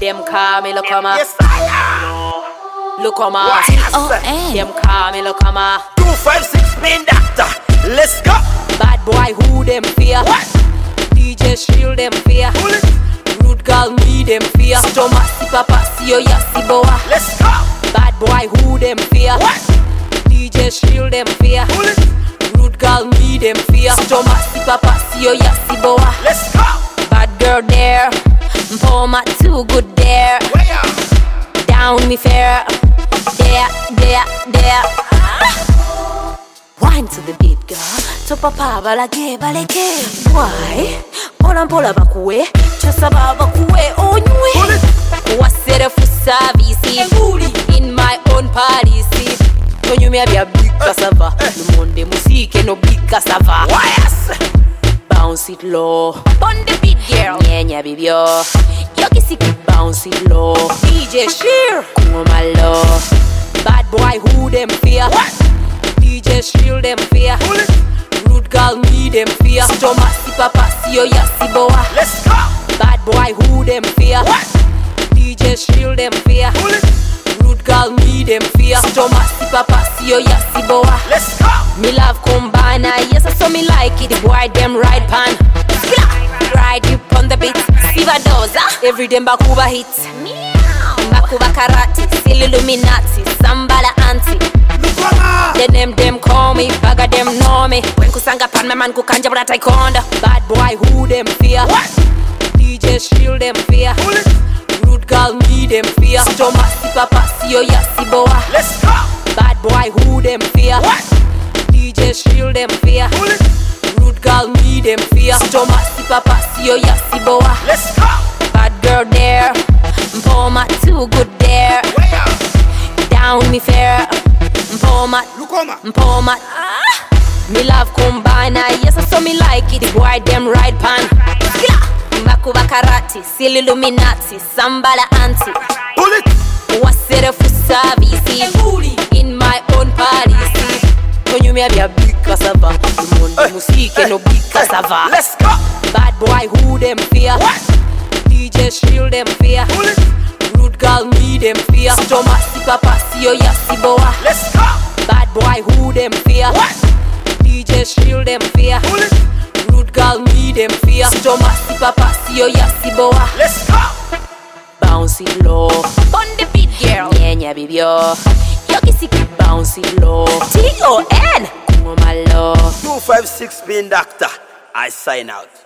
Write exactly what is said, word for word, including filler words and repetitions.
Them call me look on. Yes, I am. Look on my. T O N. Them call me look on my. Two five six main doctor. Let's go. Bad boy who them fear? What? D J Shield them fear. Pull it. Rude girl me them fear. Stomach si papa si yo ya si boa. Let's go. Bad boy who them fear? What? D J Shield them fear. Pull it. Rude girl me them fear. Stomach si papa si yo ya si boa. Let's go. Bad girl there. Mpoma too good there. Where? Down me fair. There, there, there. Wine to the beat, girl. To papa balage baleke. Why? Pola pola bakuwe. Chasa baba kuwe onywe. Wasere for service. In my own party. See. Onyu me be a big cassava. No monde musique no big cassava. Yes. Bounce it low. On the beat, girl. Nyenya baby yo. Yo kisi bounce it low. D J Sheer. Come my love. Bad boy who them fear? What? D J Shield them fear. Pull it. Rude girl me them fear. Stomach si papa si yo ya si boa. Let's go. Bad boy who them fear? What? D J Shield them fear. Pull it. Rude girl me them fear. Stomach si papa si yo ya si boa. Let's go. Me love combine, yes I saw me like it. The boy them ride pan. Ride you on the beat. Siva doza. Every day bakuba hits. Bakuba karate. Still Illuminati. Sambala auntie. The name them call me, baga them know me. When kusanga pan my man kukanja but I taekwondo. Bad boy who them fear? What? D J Shield them fear. Pull it. Rude girl me them fear. Stomach si papa si yo ya si boa. Let's go. Bad boy who them fear? What? D J Shield them fear. Pull it. Rude girl me them fear. Stomach si papa si yo ya si boa. Let's go. Bad girl there. Mpoma too good there. Where? Down me fair. Mpoma. Lukoma. Mpoma. Ah. Me love combine, yes I saw me like it. The boy them ride pan. Bakuba karate, still Illuminati, Sambala auntie. Pull it. Wasere for service. In my own party. When you may be a big cassava. The monde musique no big cassava. Let's go. Bad boy who them fear? What? D J Shield them fear. Pull it. Rude girl me them fear. Stomach si papa si yo ya si boa. Let's go. Bad boy who them fear? What? D J Shield them fear. Pull it. Rude girl me them fear. Stomach si papa si yo ya si boa. Let's go. Bounce it low. On the beat, girl. Nyenya baby yo. Yo kisi bounce it low. T O N. Come my love. Two five six main doctor. I sign out.